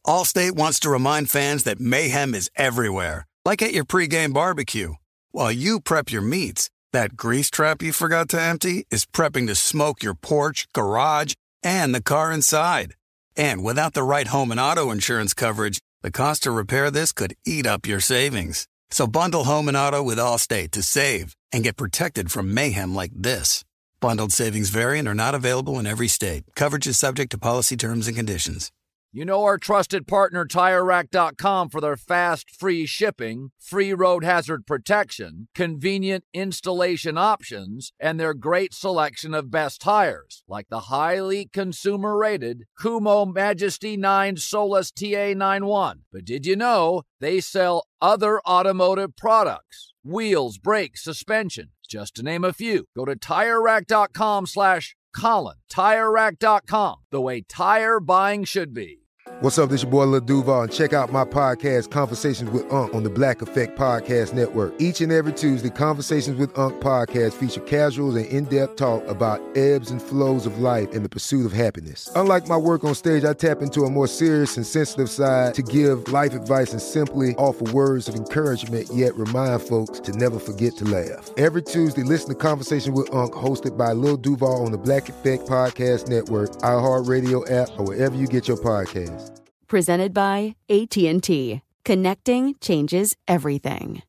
Allstate wants to remind fans that mayhem is everywhere, like at your pregame barbecue. While you prep your meats, that grease trap you forgot to empty is prepping to smoke your porch, garage, and the car inside. And without the right home and auto insurance coverage, the cost to repair this could eat up your savings. So bundle home and auto with Allstate to save and get protected from mayhem like this. Bundled savings vary and are not available in every state. Coverage is subject to policy terms and conditions. You know our trusted partner TireRack.com for their fast, free shipping, free road hazard protection, convenient installation options, and their great selection of best tires, like the highly consumer-rated Kumo Majesty 9 Solus TA91. But did you know they sell other automotive products? Wheels, brakes, suspension, just to name a few. Go to TireRack.com/Colin. TireRack.com, the way tire buying should be. What's up, this your boy Lil Duval, and check out my podcast, Conversations with Unc, on the Black Effect Podcast Network. Each and every Tuesday, Conversations with Unc podcast feature casuals and in-depth talk about ebbs and flows of life and the pursuit of happiness. Unlike my work on stage, I tap into a more serious and sensitive side to give life advice and simply offer words of encouragement, yet remind folks to never forget to laugh. Every Tuesday, listen to Conversation with Unc, hosted by Lil Duval on the Black Effect Podcast Network, iHeartRadio app, or wherever you get your podcasts. Presented by AT&T. Connecting changes everything.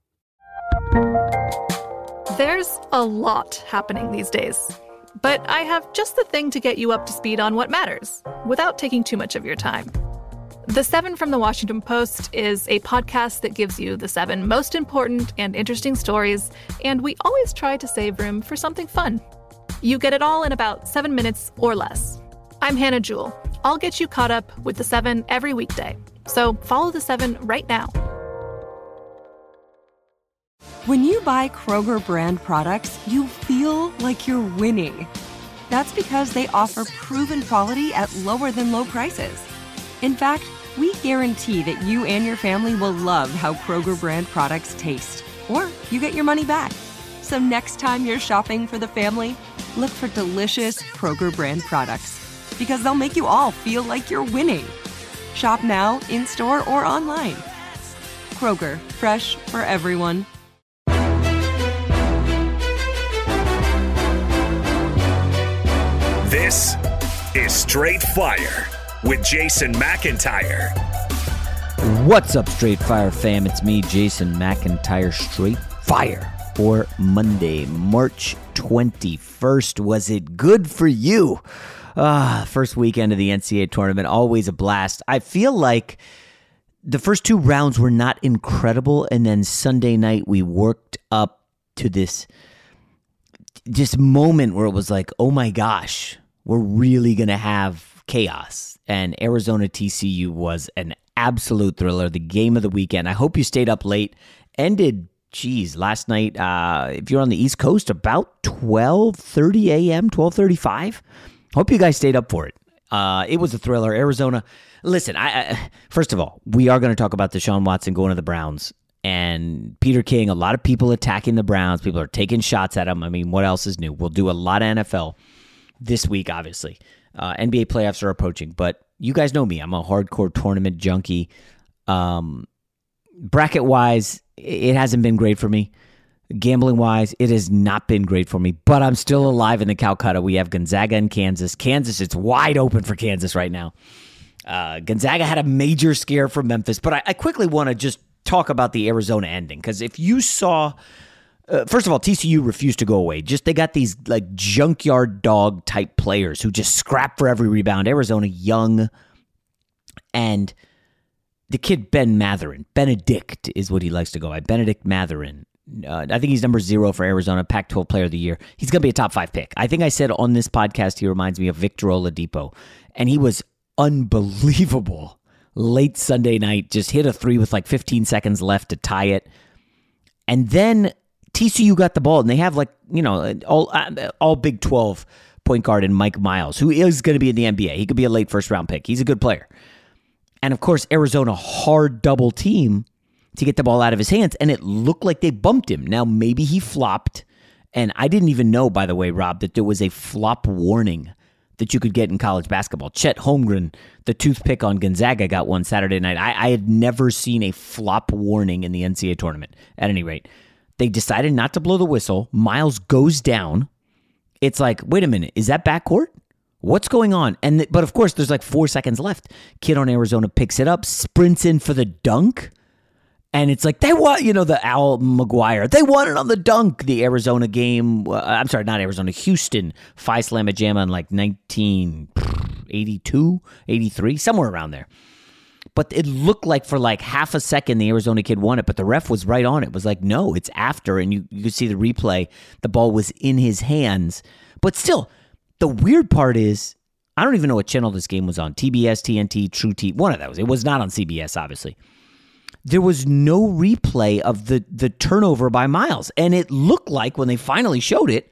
There's a lot happening these days, but I have just the thing to get you up to speed on what matters without taking too much of your time. The 7 from the Washington Post is a podcast that gives you the 7 most important and interesting stories, and we always try to save room for something fun. You get it all in about 7 minutes or less. I'm Hannah Jewell. I'll get you caught up with the 7 every weekday. So follow the 7 right now. When you buy Kroger brand products, you feel like you're winning. That's because they offer proven quality at lower than low prices. In fact, we guarantee that you and your family will love how Kroger brand products taste, or you get your money back. So next time you're shopping for the family, look for delicious Kroger brand products, because they'll make you all feel like you're winning. Shop now, in-store, or online. Kroger, fresh for everyone. This is Straight Fire with Jason McIntyre. What's up, Straight Fire fam? It's me, Jason McIntyre. Straight Fire for Monday, March 21st. Was it good for you? First weekend of the NCAA tournament, always a blast. I feel like the first 2 rounds were not incredible, and then Sunday night we worked up to this moment where it was like, oh my gosh, we're really going to have chaos. And Arizona TCU was an absolute thriller, the game of the weekend. I hope you stayed up late. Ended, last night, if you're on the East Coast, about 12:30 a.m., 12:35. Hope you guys stayed up for it. It was a thriller. Arizona. Listen, first of all, we are going to talk about Deshaun Watson going to the Browns and Peter King. A lot of people attacking the Browns. People are taking shots at him. I mean, what else is new? We'll do a lot of NFL this week, obviously. NBA playoffs are approaching, but you guys know me. I'm a hardcore tournament junkie. Bracket-wise, it hasn't been great for me. Gambling-wise, it has not been great for me, but I'm still alive in the Calcutta. We have Gonzaga and Kansas. Kansas, it's wide open for Kansas right now. Gonzaga had a major scare from Memphis, but I quickly want to just talk about the Arizona ending, because if you saw, first of all, TCU refused to go away. They got these like junkyard dog type players who just scrap for every rebound. Arizona, young, and the kid Benedict is what he likes to go by. Benedict Mathurin. I think he's number 0 for Arizona, Pac-12 Player of the Year. He's going to be a top 5 pick. I think I said on this podcast he reminds me of Victor Oladipo, and he was unbelievable late Sunday night. Just hit a 3 with like 15 seconds left to tie it. And then TCU got the ball, and they have all Big 12 point guard in Mike Miles, who is going to be in the NBA. He could be a late first-round pick. He's a good player. And, of course, Arizona, hard double team to get the ball out of his hands, and it looked like they bumped him. Now, maybe he flopped, and I didn't even know, by the way, Rob, that there was a flop warning that you could get in college basketball. Chet Holmgren, the toothpick on Gonzaga, got one Saturday night. I had never seen a flop warning in the NCAA tournament, at any rate. They decided not to blow the whistle. Miles goes down. It's like, wait a minute, is that backcourt? What's going on? But of course, there's like 4 seconds left. Kid on Arizona picks it up, sprints in for the dunk. And it's like, they want, the Al McGuire. They won it on the dunk. The Arizona game, I'm sorry, not Arizona, Houston, Phi Slamma Jamma in like 1982, 83, somewhere around there. But it looked like for like half a second the Arizona kid won it, but the ref was right on it. It was like, no, it's after. And you could see the replay. The ball was in his hands. But still, the weird part is, I don't even know what channel this game was on. TBS, TNT, True T, one of those. It was not on CBS, obviously. There was no replay of the turnover by Miles. And it looked like, when they finally showed it,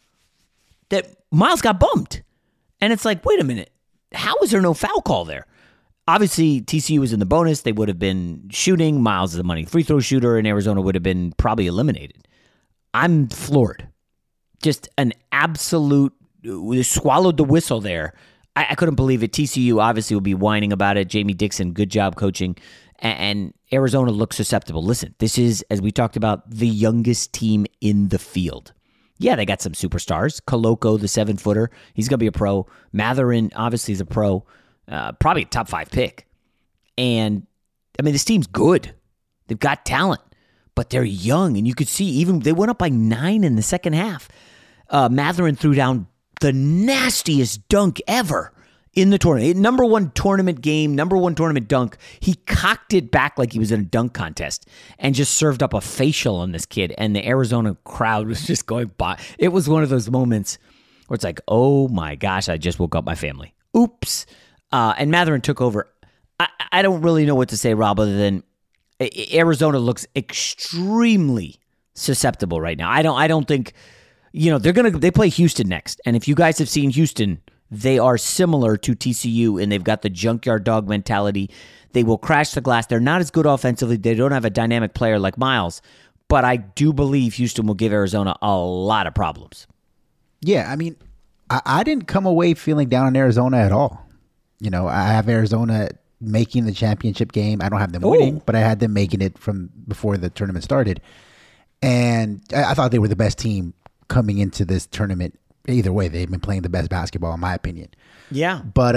that Miles got bumped. And it's like, wait a minute. How is there no foul call there? Obviously, TCU was in the bonus. They would have been shooting. Miles is a money free throw shooter, and Arizona would have been probably eliminated. I'm floored. Just an absolute, swallowed the whistle there. I couldn't believe it. TCU obviously will be whining about it. Jamie Dixon, good job coaching. And Arizona looks susceptible. Listen, this is, as we talked about, the youngest team in the field. Yeah, they got some superstars. Koloko, the 7-footer, he's going to be a pro. Matherin, obviously, is a pro. Probably a top 5 pick. And, I mean, this team's good. They've got talent. But they're young. And you could see, even they went up by 9 in the second half. Matherin threw down the nastiest dunk ever in the tournament. Number one tournament game, number one tournament dunk. He cocked it back like he was in a dunk contest and just served up a facial on this kid. And the Arizona crowd was just going by. It was one of those moments where it's like, oh my gosh, I just woke up my family. Oops. And Matherin took over. I don't really know what to say, Rob, other than Arizona looks extremely susceptible right now. I don't think, they play Houston next. And if you guys have seen Houston, they are similar to TCU, and they've got the junkyard dog mentality. They will crash the glass. They're not as good offensively. They don't have a dynamic player like Miles, but I do believe Houston will give Arizona a lot of problems. Yeah, I mean, I didn't come away feeling down on Arizona at all. I have Arizona making the championship game. I don't have them winning, but I had them making it from before the tournament started. And I thought they were the best team coming into this tournament. Either way, they've been playing the best basketball, in my opinion. Yeah. But,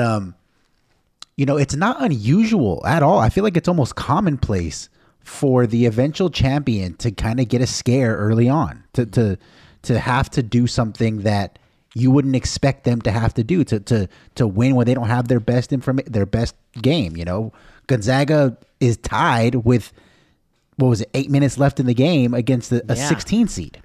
it's not unusual at all. I feel like it's almost commonplace for the eventual champion to kind of get a scare early on, to have to do something that you wouldn't expect them to have to do to win when they don't have their best game. Gonzaga is tied with, 8 minutes left in the game against a 16 seed.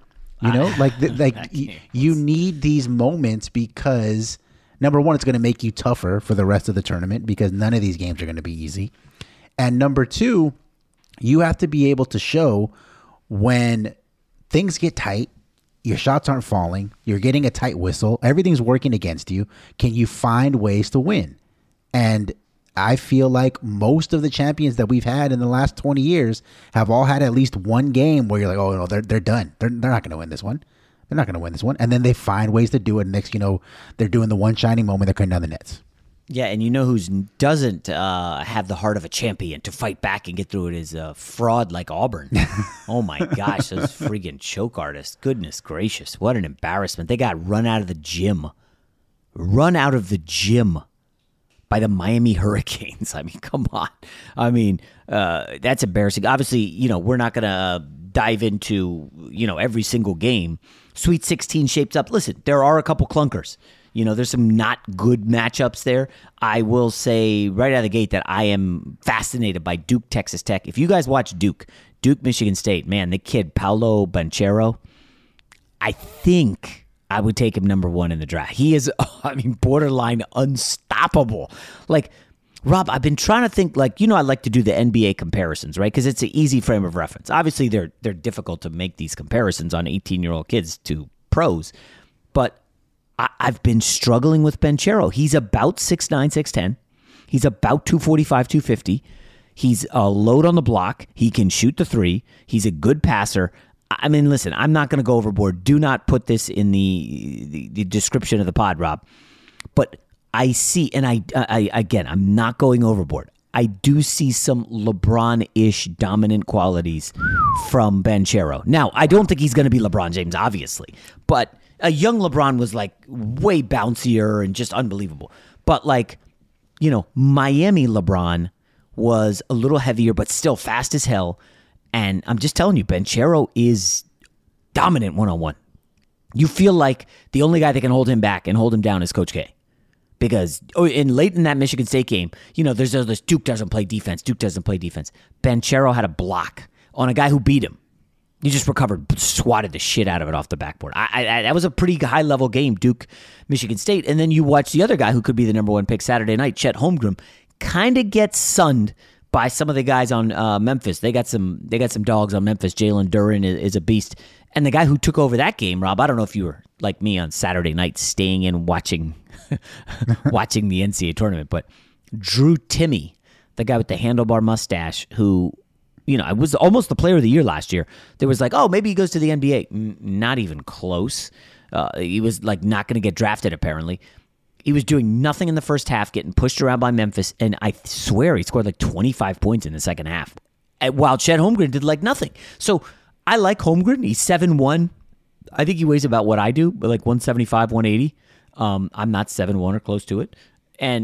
You need these moments because, number one, it's going to make you tougher for the rest of the tournament because none of these games are going to be easy. And number two, you have to be able to show when things get tight, your shots aren't falling, you're getting a tight whistle, everything's working against you. Can you find ways to win? And I feel like most of the champions that we've had in the last 20 years have all had at least one game where you're like, oh, no, they're done. They're not going to win this one. They're not going to win this one. And then they find ways to do it. Next, they're doing the one shining moment. They're cutting down the nets. Yeah, and who doesn't have the heart of a champion to fight back and get through it is a fraud like Auburn. Oh, my gosh, those freaking choke artists. Goodness gracious, what an embarrassment. They got run out of the gym. Run out of the gym by the Miami Hurricanes. I mean, come on. I mean, that's embarrassing. Obviously, we're not going to dive into, every single game. Sweet 16 shapes up. Listen, there are a couple clunkers. There's some not good matchups there. I will say right out of the gate that I am fascinated by Duke, Texas Tech. If you guys watch Duke, Michigan State, man, the kid, Paolo Banchero, I think I would take him number one in the draft. He is, borderline unstoppable. Like, Rob, I've been trying to think, I like to do the NBA comparisons, right? Because it's an easy frame of reference. Obviously, they're difficult to make these comparisons on 18-year-old kids to pros. But I've been struggling with Banchero. He's about 6'9", 6'10". He's about 245, 250. He's a load on the block. He can shoot the three. He's a good passer. I mean, listen, I'm not going to go overboard. Do not put this in the description of the pod, Rob. But I see, and I again, I'm not going overboard. I do see some LeBron-ish dominant qualities from Banchero. Now, I don't think he's going to be LeBron James, obviously, but a young LeBron was like way bouncier and just unbelievable. But like, Miami LeBron was a little heavier, but still fast as hell. And I'm just telling you, Banchero is dominant one-on-one. You feel like the only guy that can hold him back and hold him down is Coach K. Because late in that Michigan State game, there's this Duke doesn't play defense. Banchero had a block on a guy who beat him. He just recovered, swatted the shit out of it off the backboard. That was a pretty high-level game, Duke, Michigan State. And then you watch the other guy who could be the number one pick Saturday night, Chet Holmgren, kind of gets sunned by some of the guys on Memphis. They got some dogs on Memphis. Jalen Duren is a beast. And the guy who took over that game, Rob, I don't know if you were like me on Saturday night staying in watching watching the NCAA tournament, but Drew Timme, the guy with the handlebar mustache who, I was almost the player of the year last year. There was like, oh, maybe he goes to the NBA. Not even close. He was like not going to get drafted apparently. He was doing nothing in the first half, getting pushed around by Memphis, and I swear he scored like 25 points in the second half, while Chet Holmgren did like nothing. So I like Holmgren. He's 7'1". I think he weighs about what I do, like 175, 180. I'm not 7'1" or close to it. And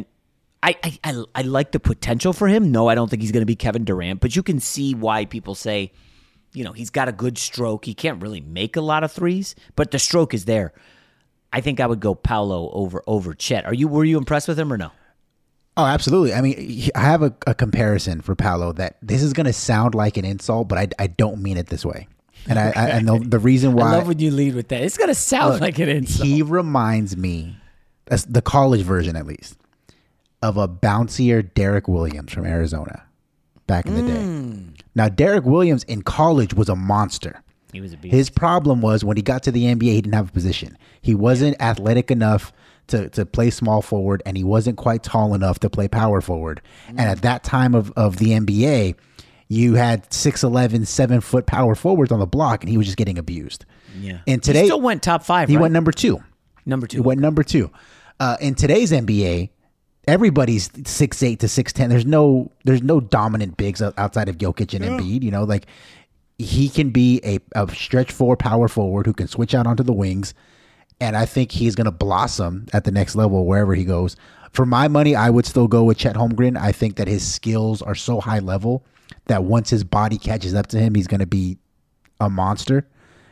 I like the potential for him. No, I don't think he's going to be Kevin Durant, but you can see why people say, he's got a good stroke. He can't really make a lot of threes, but the stroke is there. I think I would go Paolo over Chet. Were you impressed with him or no? Oh, absolutely. I mean, I have a comparison for Paolo that this is going to sound like an insult, but I don't mean it this way. And I know the reason why. I love when you lead with that. It's going to sound like an insult. He reminds me, the college version at least, of a bouncier Derek Williams from Arizona back in the day. Now, Derek Williams in college was a monster. He was a beast. His problem was when he got to the NBA, he didn't have a position. He wasn't athletic enough to play small forward, and he wasn't quite tall enough to play power forward. And at that time of the NBA, you had 6'11", 7-foot power forwards on the block, and he was just getting abused. Yeah. And today, he still went top 5, He right? went number 2. He went number 2. In today's NBA, everybody's 6'8" to 6'10". There's no dominant bigs outside of Jokic and Embiid. Like he can be a stretch 4 power forward who can switch out onto the wings. And I think he's going to blossom at the next level wherever he goes. For my money, I would still go with Chet Holmgren. I think that his skills are so high level that once his body catches up to him, he's going to be a monster.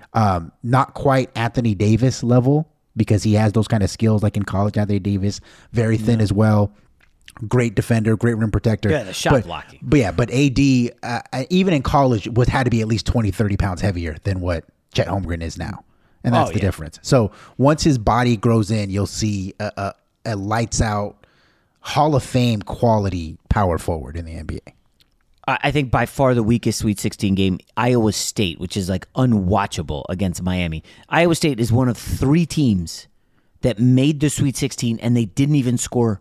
Not quite Anthony Davis level because he has those kind of skills like in college. Anthony Davis, very thin as well. Great defender, great rim protector. Yeah, the shot blocking. But AD, even in college, had to be at least 20, 30 pounds heavier than what Chet Holmgren is now. And that's the difference. So once his body grows in, you'll see a lights out Hall of Fame quality power forward in the NBA. I think by far the weakest Sweet 16 game, Iowa State, which is like unwatchable against Miami. Iowa State is one of 3 teams that made the Sweet 16 and they didn't even score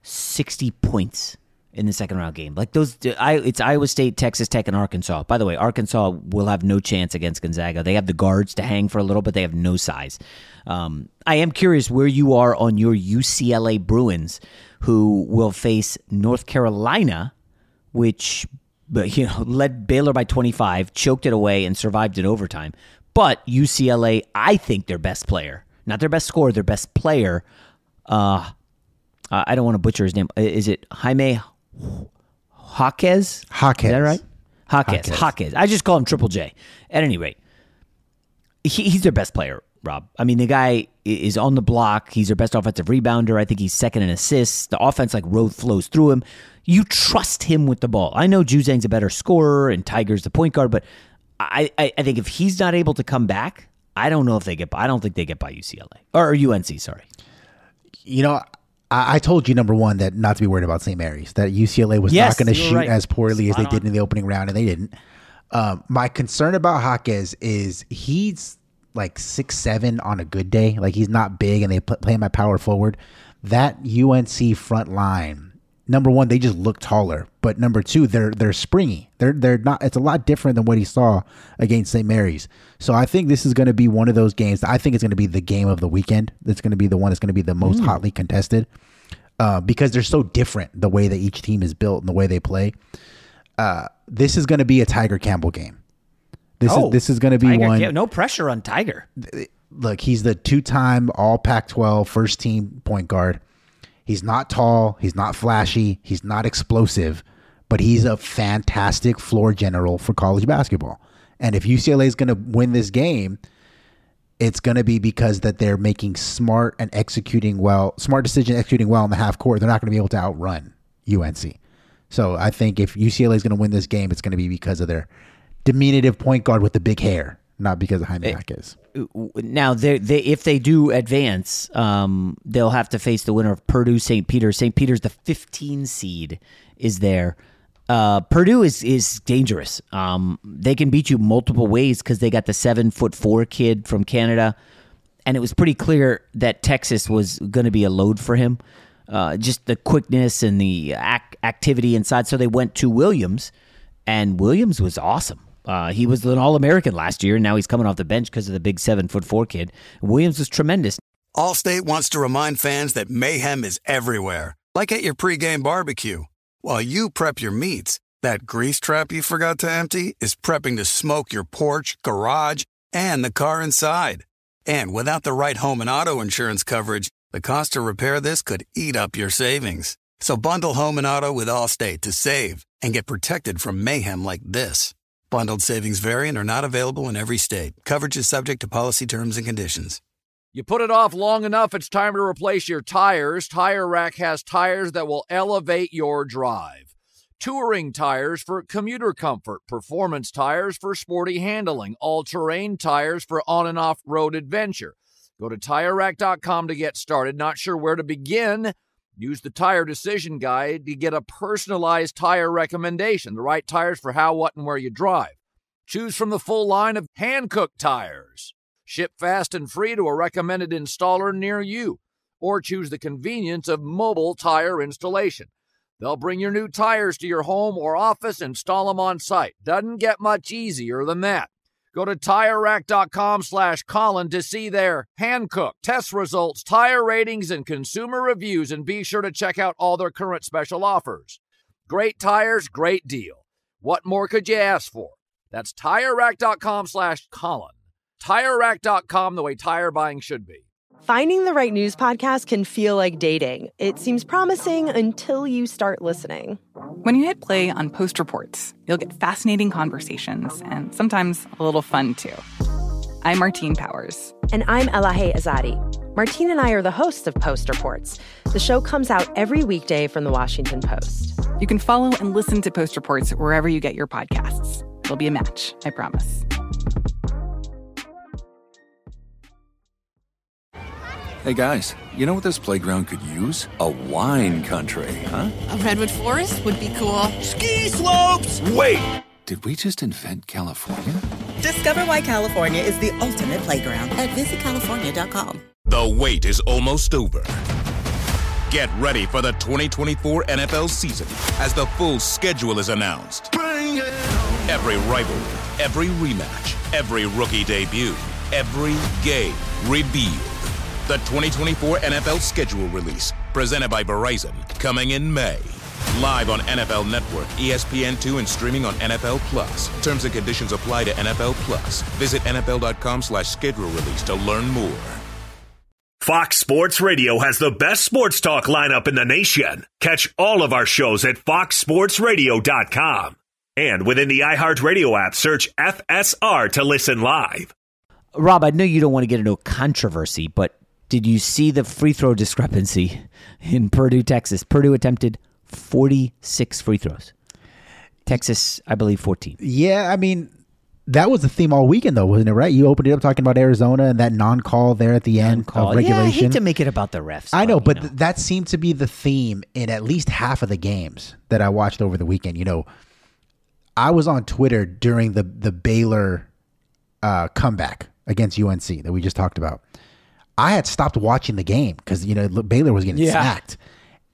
60 points in the second round game. Like it's Iowa State, Texas Tech, and Arkansas. By the way, Arkansas will have no chance against Gonzaga. They have the guards to hang for a little, but they have no size. I am curious where you are on your UCLA Bruins, who will face North Carolina, which led Baylor by 25, choked it away, and survived in overtime. But UCLA, I think their best player, not their best scorer, their best player. I don't want to butcher his name. Is it Jaime Jaquez? Is that right? Jaquez. I just call him Triple J. At any rate, he's their best player, Rob. I mean, the guy is on the block. He's their best offensive rebounder. I think he's second in assists. The offense flows through him. You trust him with the ball. I know Juzang's a better scorer and Tiger's the point guard, but I think if he's not able to come back, I don't think they get by UCLA or UNC. Sorry. I told you, number one, that not to be worried about St. Mary's, that UCLA was not going to shoot as poorly as they did in the opening round, and they didn't. My concern about Jaquez is he's like 6'7" on a good day. Like he's not big, and they play him at power forward. That UNC front line, number one, they just look taller But number two, they're springy. They're not. It's a lot different than what he saw against St. Mary's. So I think this is going to be one of those games. I think it's going to be the game of the weekend. That's going to be the one that's going to be the most hotly contested because they're so different the way that each team is built and the way they play. This is going to be a Tiger Campbell game. This is going to be one. No pressure on Tiger. Look, he's the 2-time All Pac-12 first team point guard. He's not tall. He's not flashy. He's not explosive, but he's a fantastic floor general for college basketball. And if UCLA is going to win this game, it's going to be because that they're making smart decision executing well in the half court. They're not going to be able to outrun UNC. So I think if UCLA is going to win this game, it's going to be because of their diminutive point guard with the big hair, not because of Jaime Jaquez. Now, if they do advance, they'll have to face the winner of Purdue St. Peter's. St. Peter's, the 15 seed, is there. Purdue is dangerous. They can beat you multiple ways because they got the 7'4" kid from Canada, and it was pretty clear that Texas was going to be a load for him. Just the quickness and the activity inside. So they went to Williams, and Williams was awesome. He was an All-American last year, and now he's coming off the bench because of the big 7'4" kid. Williams was tremendous. Allstate wants to remind fans that mayhem is everywhere, like at your pregame barbecue. While you prep your meats, that grease trap you forgot to empty is prepping to smoke your porch, garage, and the car inside. And without the right home and auto insurance coverage, the cost to repair this could eat up your savings. So bundle home and auto with Allstate to save and get protected from mayhem like this. Bundled savings vary and are not available in every state. Coverage is subject to policy terms and conditions. You put it off long enough, it's time to replace your tires. Tire Rack has tires that will elevate your drive. Touring tires for commuter comfort, performance tires for sporty handling, all-terrain tires for on- and off-road adventure. Go to TireRack.com to get started. Not sure where to begin? Use the Tire Decision Guide to get a personalized tire recommendation, the right tires for how, what, and where you drive. Choose from the full line of hand-cooked tires. Ship fast and free to a recommended installer near you. Or choose the convenience of mobile tire installation. They'll bring your new tires to your home or office, install them on site. Doesn't get much easier than that. Go to TireRack.com/Colin to see their hand-cooked test results, tire ratings, and consumer reviews, and be sure to check out all their current special offers. Great tires, great deal. What more could you ask for? That's TireRack.com/Colin. TireRack.com, the way tire buying should be. Finding the right news podcast can feel like dating. It seems promising until you start listening. When you hit play on Post Reports, you'll get fascinating conversations and sometimes a little fun, too. I'm Martine Powers. And I'm Elahe Azadi. Martine and I are the hosts of Post Reports. The show comes out every weekday from The Washington Post. You can follow and listen to Post Reports wherever you get your podcasts. It'll be a match, I promise. Hey guys, you know what this playground could use? A wine country, huh? A redwood forest would be cool. Ski slopes! Wait! Did we just invent California? Discover why California is the ultimate playground at visitcalifornia.com. The wait is almost over. Get ready for the 2024 NFL season as the full schedule is announced. Bring it on. Every rivalry, every rematch, every rookie debut, every game revealed. The 2024 NFL schedule release, presented by Verizon, coming in May. Live on NFL Network, ESPN2, and streaming on NFL Plus. Terms and conditions apply to NFL Plus. Visit NFL.com/schedule release to learn more. Fox Sports Radio has the best sports talk lineup in the nation. Catch all of our shows at foxsportsradio.com. And within the iHeartRadio app, search FSR to listen live. Rob, I know you don't want to get into a controversy, but did you see the free throw discrepancy in Purdue, Texas? Purdue attempted 46 free throws. Texas, I believe, 14. Yeah, I mean, that was the theme all weekend, though, wasn't it, right? You opened it up talking about Arizona and that non-call there at the end of regulation. Yeah, I hate to make it about the refs. I know, but that seemed to be the theme in at least half of the games that I watched over the weekend. You know, I was on Twitter during the Baylor comeback against UNC that we just talked about. I had stopped watching the game because, you know, Baylor was getting smacked.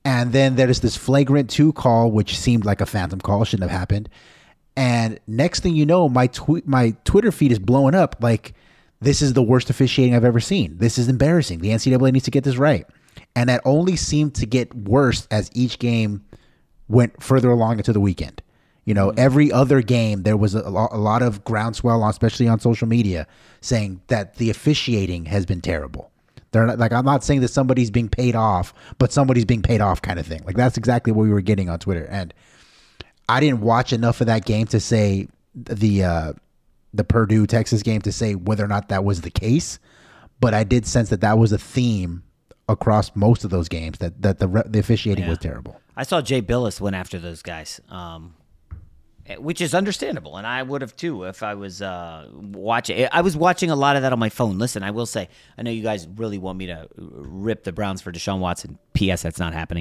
And then there's this flagrant 2 call, which seemed like a phantom call, shouldn't have happened. And next thing you know, my Twitter feed is blowing up like, this is the worst officiating I've ever seen. This is embarrassing. The NCAA needs to get this right. And that only seemed to get worse as each game went further along into the weekend. You know, every other game, there was a lot of groundswell, especially on social media, saying that the officiating has been terrible. They're not, like, I'm not saying that somebody's being paid off, but somebody's being paid off kind of thing. Like, that's exactly what we were getting on Twitter. And I didn't watch enough of that game to say the Purdue-Texas game to say whether or not that was the case. But I did sense that was a theme across most of those games, that the officiating was terrible. I saw Jay Billis went after those guys, which is understandable, and I would have too if I was watching. I was watching a lot of that on my phone. Listen, I will say, I know you guys really want me to rip the Browns for Deshaun Watson. P.S. That's not happening.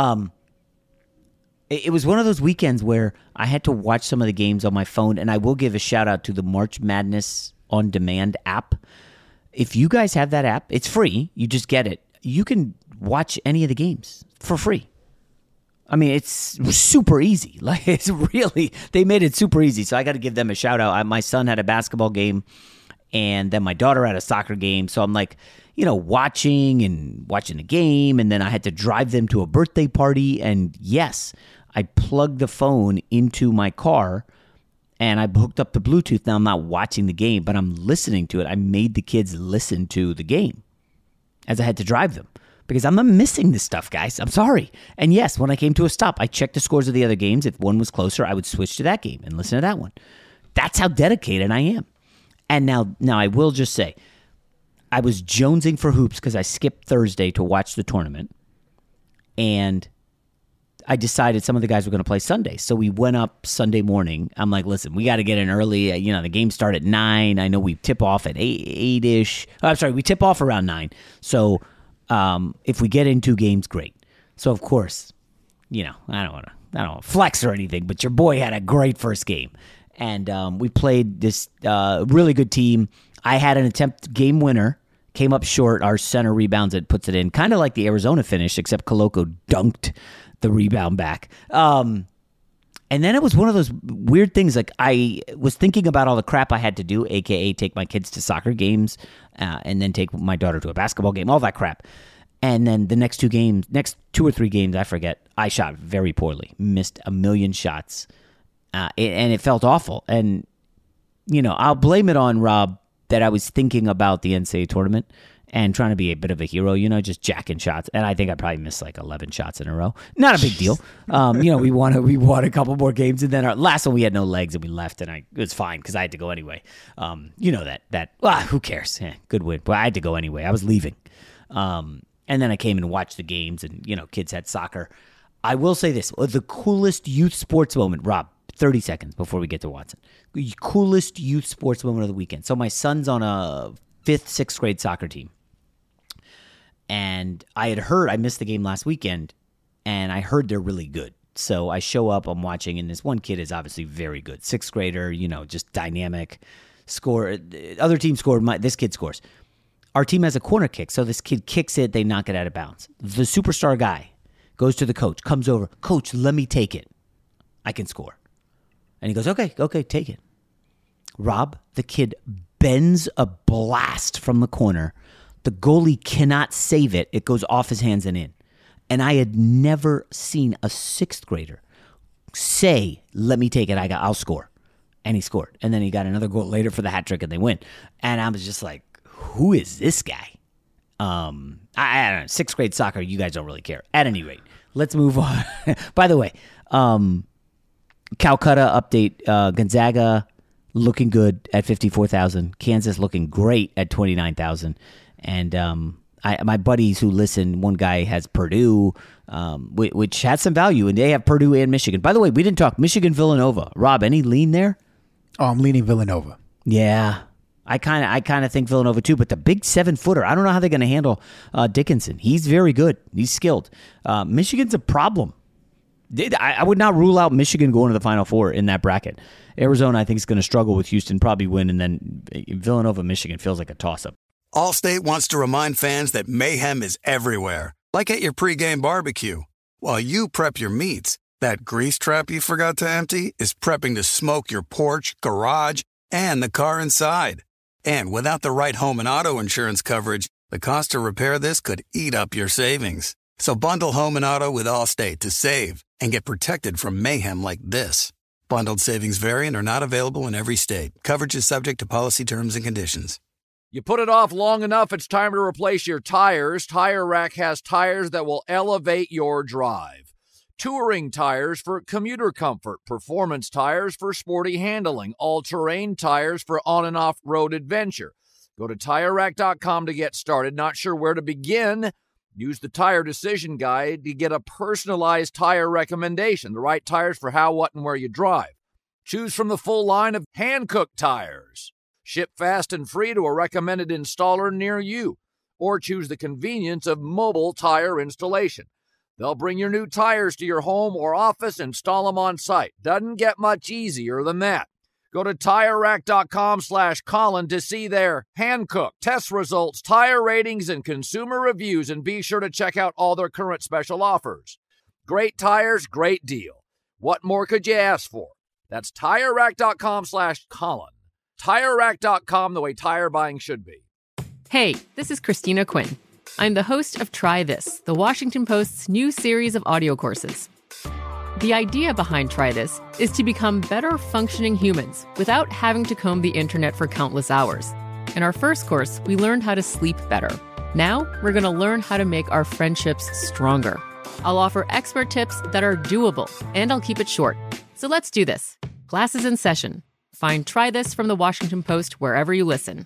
It was one of those weekends where I had to watch some of the games on my phone, and I will give a shout-out to the March Madness On Demand app. If you guys have that app, it's free. You just get it. You can watch any of the games for free. I mean, it's super easy. Like, it's really, they made it super easy. So I got to give them a shout out. My son had a basketball game, and then my daughter had a soccer game. So I'm like, you know, watching the game, and then I had to drive them to a birthday party. And yes, I plugged the phone into my car, and I hooked up the Bluetooth. Now I'm not watching the game, but I'm listening to it. I made the kids listen to the game as I had to drive them. Because I'm not missing this stuff, guys. I'm sorry. And yes, when I came to a stop, I checked the scores of the other games. If one was closer, I would switch to that game and listen to that one. That's how dedicated I am. And now I will just say, I was jonesing for hoops because I skipped Thursday to watch the tournament. And I decided some of the guys were going to play Sunday. So we went up Sunday morning. I'm like, listen, we got to get in early. You know, the game started at 9. I know we tip off at 8-ish. I'm sorry, we tip off around 9. So if we get in 2 games, great. So, of course, you know, I don't want to flex or anything, but your boy had a great first game. And we played this really good team. I had an attempt game winner, came up short. Our center rebounds it, puts it in. Kind of like the Arizona finish, except Koloko dunked the rebound back. And then it was one of those weird things. Like, I was thinking about all the crap I had to do, a.k.a. take my kids to soccer games and then take my daughter to a basketball game, all that crap. And then the next 2 or 3 games, I forget, I shot very poorly, missed a million shots, and it felt awful. And, you know, I'll blame it on Rob that I was thinking about the NCAA tournament and trying to be a bit of a hero, you know, just jacking shots. And I think I probably missed like 11 shots in a row. Not a big deal. You know, we won a couple more games, and then our last one we had no legs and we left, and it was fine because I had to go anyway. You know who cares? Good win. But I had to go anyway. I was leaving. And then I came and watched the games, and, you know, kids had soccer. I will say this, the coolest youth sports moment, Rob, 30 seconds before we get to Watson. The coolest youth sports moment of the weekend. So my son's on a 5th, 6th grade soccer team. And I missed the game last weekend, and I heard they're really good. So I show up, I'm watching, and this one kid is obviously very good. 6th grader, you know, just dynamic. Other team scored, this kid scores. Our team has a corner kick, so this kid kicks it, they knock it out of bounds. The superstar guy goes to the coach, comes over, "Coach, let me take it. I can score." And he goes, okay, take it. Rob, the kid bends a blast from the corner. The goalie cannot save it. It goes off his hands and in. And I had never seen a 6th grader say, "Let me take it. I'll score." And he scored. And then he got another goal later for the hat trick, and they win. And I was just like, who is this guy? I don't know. 6th grade soccer, you guys don't really care. At any rate, let's move on. By the way, Calcutta update. Gonzaga looking good at 54,000. Kansas looking great at 29,000. And my buddies who listen, one guy has Purdue, which has some value, and they have Purdue and Michigan. By the way, we didn't talk Michigan-Villanova. Rob, any lean there? Oh, I'm leaning Villanova. Yeah, I kind of think Villanova too. But the big 7-footer, I don't know how they're going to handle Dickinson. He's very good. He's skilled. Michigan's a problem. I would not rule out Michigan going to the Final Four in that bracket. Arizona, I think, is going to struggle with Houston, probably win, and then Villanova-Michigan feels like a toss-up. Allstate wants to remind fans that mayhem is everywhere, like at your pregame barbecue. While you prep your meats, that grease trap you forgot to empty is prepping to smoke your porch, garage, and the car inside. And without the right home and auto insurance coverage, the cost to repair this could eat up your savings. So bundle home and auto with Allstate to save and get protected from mayhem like this. Bundled savings vary and are not available in every state. Coverage is subject to policy terms and conditions. You put it off long enough, it's time to replace your tires. Tire Rack has tires that will elevate your drive. Touring tires for commuter comfort, performance tires for sporty handling, all-terrain tires for on- and off-road adventure. Go to TireRack.com to get started. Not sure where to begin? Use the Tire Decision Guide to get a personalized tire recommendation, the right tires for how, what, and where you drive. Choose from the full line of hand-cooked tires. Ship fast and free to a recommended installer near you. Or choose the convenience of mobile tire installation. They'll bring your new tires to your home or office, install them on site. Doesn't get much easier than that. Go to TireRack.com/Colin to see their hand-cooked test results, tire ratings, and consumer reviews, and be sure to check out all their current special offers. Great tires, great deal. What more could you ask for? That's TireRack.com/Colin. TireRack.com, the way tire buying should be. Hey, this is Christina Quinn. I'm the host of Try This, the Washington Post's new series of audio courses. The idea behind Try This is to become better functioning humans without having to comb the internet for countless hours. In our first course, we learned how to sleep better. Now, we're going to learn how to make our friendships stronger. I'll offer expert tips that are doable, and I'll keep it short. So let's do this. Class is in session. Find Try This from the Washington Post wherever you listen.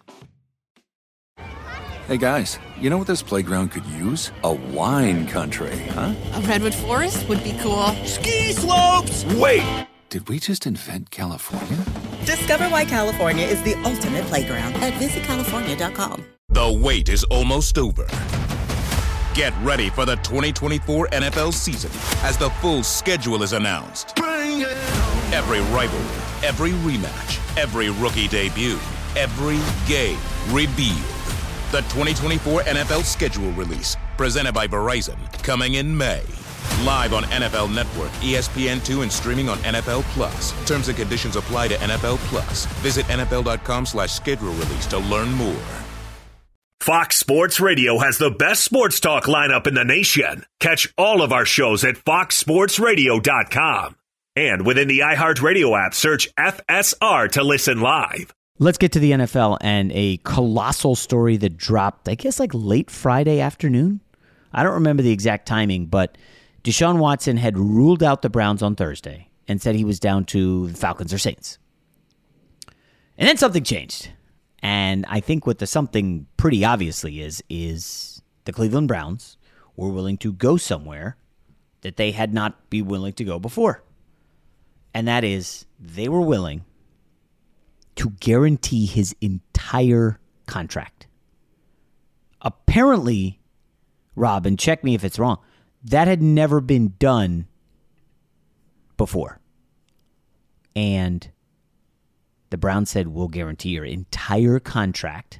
Hey guys, you know what this playground could use? A wine country, huh? A redwood forest would be cool. Ski slopes! Wait! Did we just invent California? Discover why California is the ultimate playground at visitcalifornia.com. The wait is almost over. Get ready for the 2024 NFL season as the full schedule is announced. Bring it! Every rivalry, every rematch, every rookie debut, every game revealed. The 2024 NFL schedule release, presented by Verizon, coming in May. Live on NFL Network, ESPN2, and streaming on NFL Plus. Terms and conditions apply to NFL Plus. Visit NFL.com/schedule release to learn more. Fox Sports Radio has the best sports talk lineup in the nation. Catch all of our shows at foxsportsradio.com. And within the iHeartRadio app, search FSR to listen live. Let's get to the NFL and a colossal story that dropped, I guess, like late Friday afternoon. I don't remember the exact timing, but Deshaun Watson had ruled out the Browns on Thursday and said he was down to the Falcons or Saints. And then something changed. And I think what the something pretty obviously is the Cleveland Browns were willing to go somewhere that they had not been willing to go before. And that is they were willing to guarantee his entire contract. Apparently, Rob, and check me if it's wrong, that had never been done before. And the Browns said, we'll guarantee your entire contract.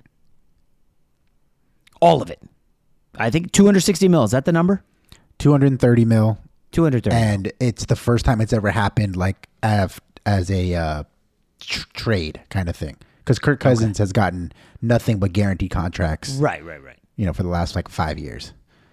All of it. I think $260 million. Is that the number? $230 million. $230 And it's the first time it's ever happened like as a trade kind of thing, because Kirk Cousins has gotten nothing but guaranteed contracts, right, you know, for the last like 5 years.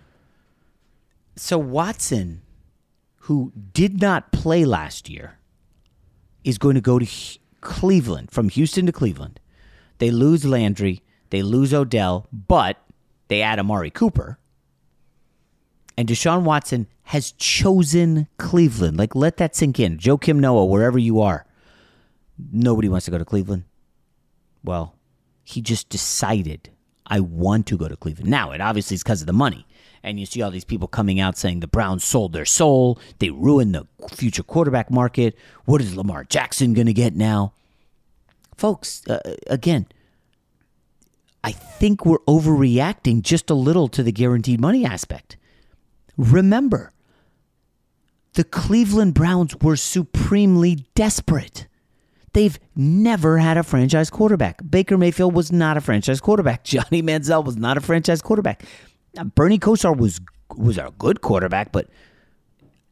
So Watson, who did not play last year, is going to go to Cleveland, from Houston to Cleveland. They lose Landry, they lose Odell, but they add Amari Cooper. And Deshaun Watson has chosen Cleveland. Like, let that sink in. Joakim Noah, wherever you are. Nobody wants to go to Cleveland. Well, he just decided, I want to go to Cleveland. Now, it obviously is because of the money. And you see all these people coming out saying the Browns sold their soul. They ruined the future quarterback market. What is Lamar Jackson going to get now? Folks, again, I think we're overreacting just a little to the guaranteed money aspect. Remember, the Cleveland Browns were supremely desperate. They've never had a franchise quarterback. Baker Mayfield was not a franchise quarterback. Johnny Manziel was not a franchise quarterback. Now, Bernie Kosar was a good quarterback, but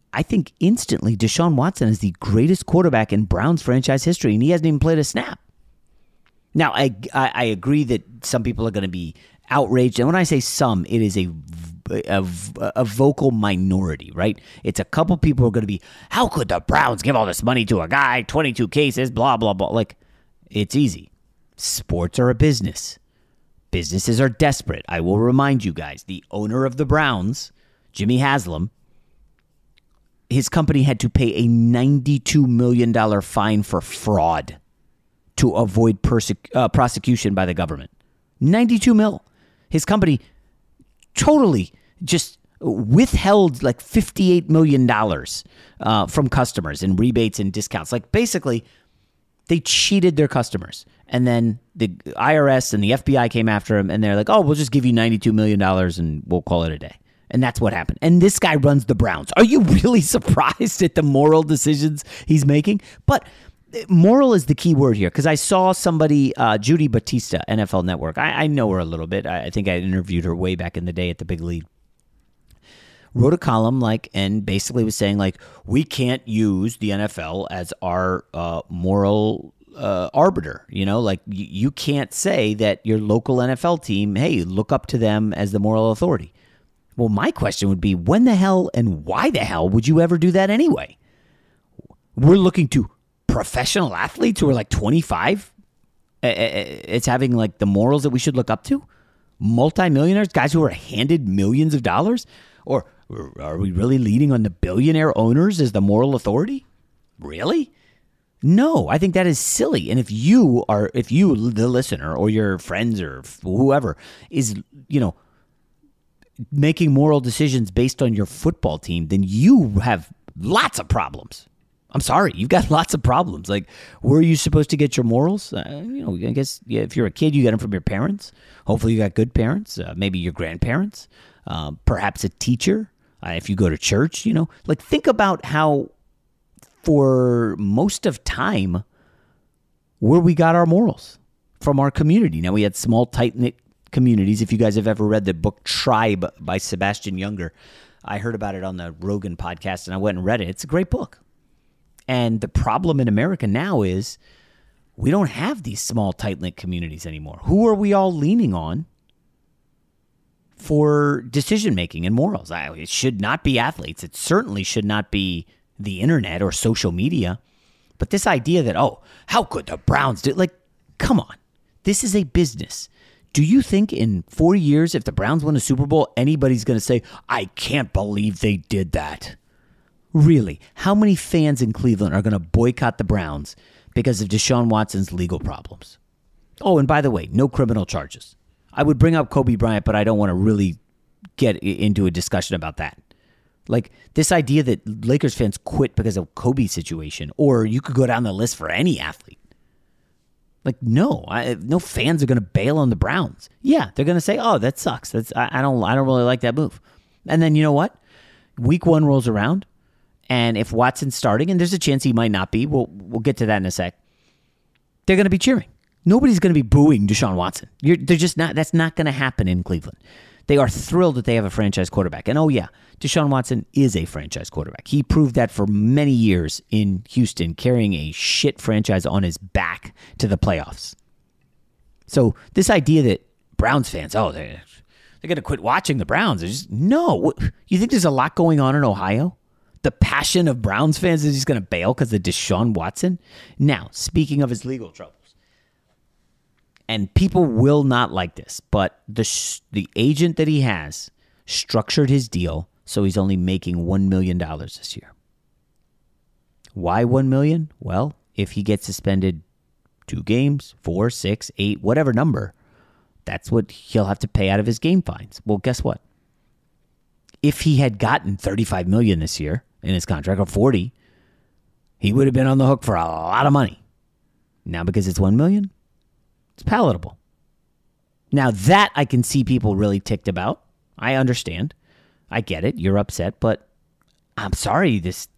I think instantly Deshaun Watson is the greatest quarterback in Browns franchise history, and he hasn't even played a snap. Now, I agree that some people are going to be outraged, and when I say some, it is a vocal minority, right? It's a couple people who are going to be, how could the Browns give all this money to a guy, 22 cases, blah, blah, blah. Like, it's easy. Sports are a business. Businesses are desperate. I will remind you guys, the owner of the Browns, Jimmy Haslam, his company had to pay a $92 million fine for fraud to avoid prosecution by the government. 92 mil. His company totally just withheld like $58 million from customers in rebates and discounts. Like basically, they cheated their customers. And then the IRS and the FBI came after him and they're like, oh, we'll just give you $92 million and we'll call it a day. And that's what happened. And this guy runs the Browns. Are you really surprised at the moral decisions he's making? But moral is the key word here, because I saw somebody, Judy Batista, NFL Network. I know her a little bit. I think I interviewed her way back in the day at the Big Lead. Wrote a column and basically was saying we can't use the NFL as our moral arbiter. You can't say that your local NFL team, hey, look up to them as the moral authority. Well, my question would be, when the hell and why the hell would you ever do that anyway? We're looking to professional athletes who are 25. It's having the morals that we should look up to. Multimillionaires, guys who are handed millions of dollars. Or are we really leaning on the billionaire owners as the moral authority? Really? No, I think that is silly. And if you, the listener, or your friends or whoever is, making moral decisions based on your football team, then you have lots of problems. I'm sorry, you've got lots of problems. Where are you supposed to get your morals? I guess if you're a kid, you get them from your parents. Hopefully you got good parents, maybe your grandparents, perhaps a teacher. If you go to church, think about how for most of time where we got our morals from our community. Now we had small, tight-knit communities. If you guys have ever read the book Tribe by Sebastian Junger, I heard about it on the Rogan podcast and I went and read it. It's a great book. And the problem in America now is we don't have these small, tight-knit communities anymore. Who are we all leaning on for decision-making and morals? It should not be athletes. It certainly should not be the internet or social media. But this idea that, how could the Browns do it? Come on. This is a business. Do you think in 4 years, if the Browns win a Super Bowl, anybody's going to say, I can't believe they did that? Really? How many fans in Cleveland are going to boycott the Browns because of Deshaun Watson's legal problems? Oh, and by the way, no criminal charges. I would bring up Kobe Bryant, but I don't want to really get into a discussion about that. This idea that Lakers fans quit because of Kobe's situation, or you could go down the list for any athlete. No fans are going to bail on the Browns. Yeah, they're going to say, "Oh, that sucks. I don't really like that move." And then you know what? Week 1 rolls around, and if Watson's starting, and there's a chance he might not be, we'll get to that in a sec. They're going to be cheering. Nobody's going to be booing Deshaun Watson. They're just not. That's not going to happen in Cleveland. They are thrilled that they have a franchise quarterback. And Deshaun Watson is a franchise quarterback. He proved that for many years in Houston, carrying a shit franchise on his back to the playoffs. So this idea that Browns fans, they're going to quit watching the Browns. No. You think there's a lot going on in Ohio? The passion of Browns fans is just going to bail because of Deshaun Watson? Now, speaking of his legal troubles, and people will not like this, but the agent that he has structured his deal so he's only making $1 million this year. Why $1 million? Well, if he gets suspended 2 games, 4, 6, 8, whatever number, that's what he'll have to pay out of his game fines. Well, guess what? If he had gotten $35 million this year in his contract, or 40, he would have been on the hook for a lot of money. Now, because it's $1 million, it's palatable. Now, that I can see people really ticked about. I understand. I get it. You're upset, but I'm sorry. This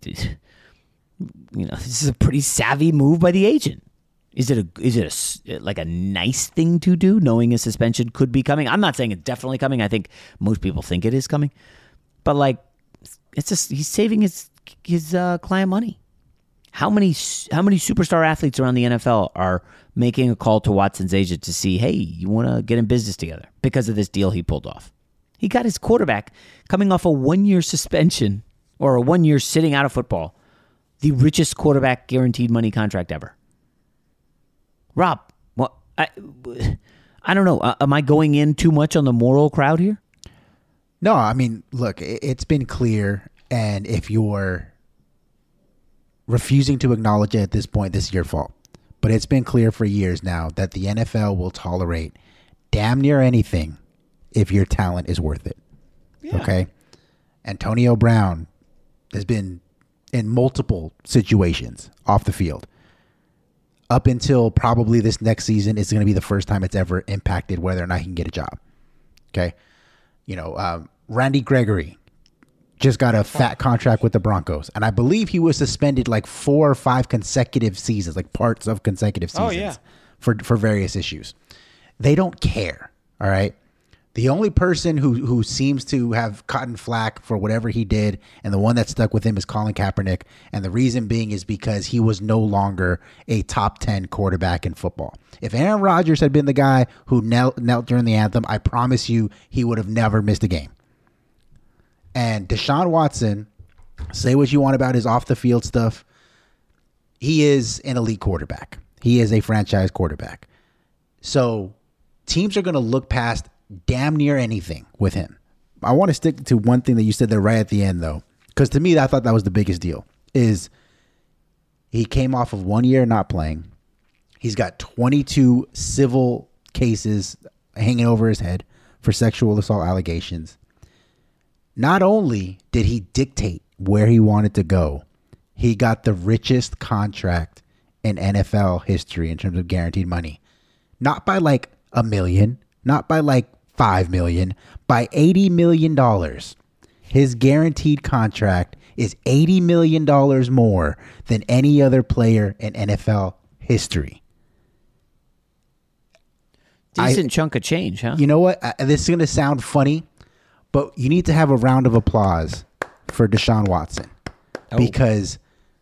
is a pretty savvy move by the agent. Is it a nice thing to do, knowing a suspension could be coming? I'm not saying it's definitely coming. I think most people think it is coming, but it's just he's saving his client money. How many superstar athletes around the NFL are making a call to Watson's agent to see, hey, you want to get in business together because of this deal he pulled off? He got his quarterback coming off a 1-year suspension or a 1 year sitting out of football, the richest quarterback guaranteed money contract ever. Rob, well, I don't know. Am I going in too much on the moral crowd here? No, I mean, look, it's been clear, and if you're refusing to acknowledge it at this point, this is your fault. But it's been clear for years now that the NFL will tolerate damn near anything if your talent is worth it. Yeah. Okay? Antonio Brown has been in multiple situations off the field. Up until probably this next season, it's going to be the first time it's ever impacted whether or not he can get a job. Okay? Randy Gregory just got a fat contract with the Broncos. And I believe he was suspended like 4 or 5 consecutive seasons, like parts of consecutive seasons for various issues. They don't care, all right? The only person who seems to have gotten flack for whatever he did, and the one that stuck with him, is Colin Kaepernick. And the reason being is because he was no longer a top 10 quarterback in football. If Aaron Rodgers had been the guy who knelt during the anthem, I promise you he would have never missed a game. And Deshaun Watson, say what you want about his off-the-field stuff, he is an elite quarterback. He is a franchise quarterback. So teams are going to look past damn near anything with him. I want to stick to one thing that you said there right at the end, though, because to me, I thought that was the biggest deal, is he came off of 1 year not playing. He's got 22 civil cases hanging over his head for sexual assault allegations. Not only did he dictate where he wanted to go, he got the richest contract in NFL history in terms of guaranteed money. Not by like $1 million, not by like $5 million, by $80 million. His guaranteed contract is $80 million more than any other player in NFL history. Decent chunk of change, huh? You know what? This is going to sound funny, but you need to have a round of applause for Deshaun Watson. Because